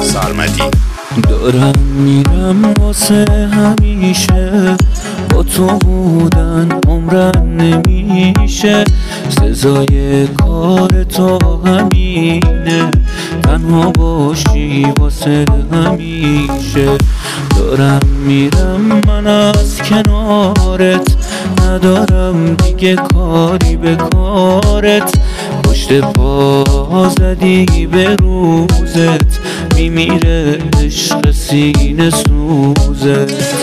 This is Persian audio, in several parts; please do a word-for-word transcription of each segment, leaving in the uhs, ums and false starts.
سرمدی. دارم میرم واسه همیشه، با تو بودن عمرم نمیشه، سزای کار تو همینه، تنها باشی واسه همیشه. دارم میرم من از کنارت، ندارم دیگه کاری به کارت، پشت پا زدی به روزت، میمیره عشق سینه سوزت.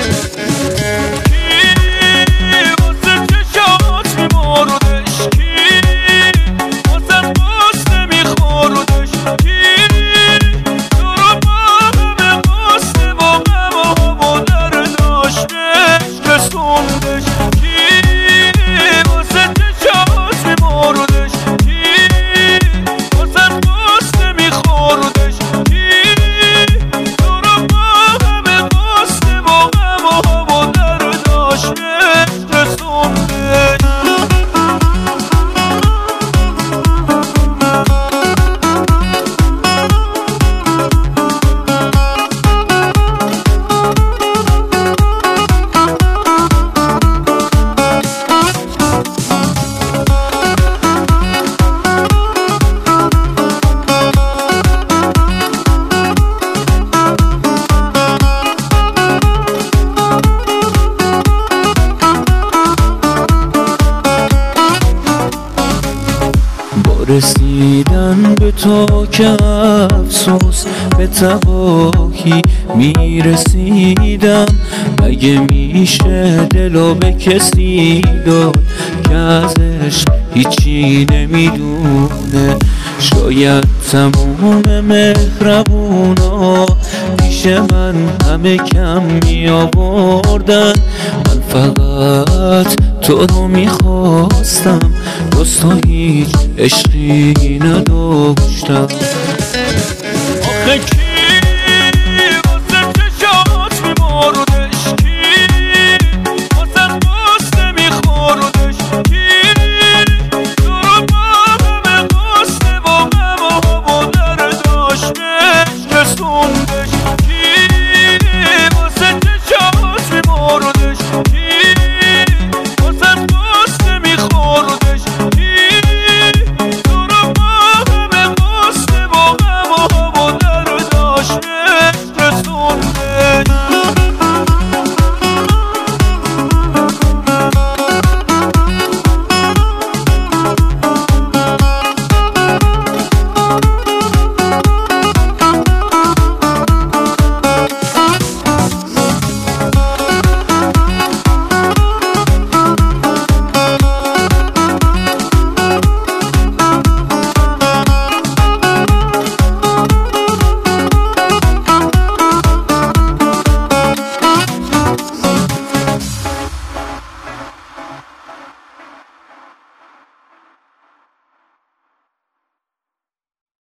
رسیدن به تو که افسوس به تباهی میرسیدم، مگه میشه دلو به کسی داد که ازش هیچی نمیدونه؟ شاید تموم مهربونا پیش من همه کم میآوردن، من فقط تو رو میخواستم، دوست تو هیچ عشقی نداشتم. آخه کی واسه چشات میماردش، کی واسه قصد نمیخوردش، کی تو رو با همه قصد و غم و درداش بهش رسوند.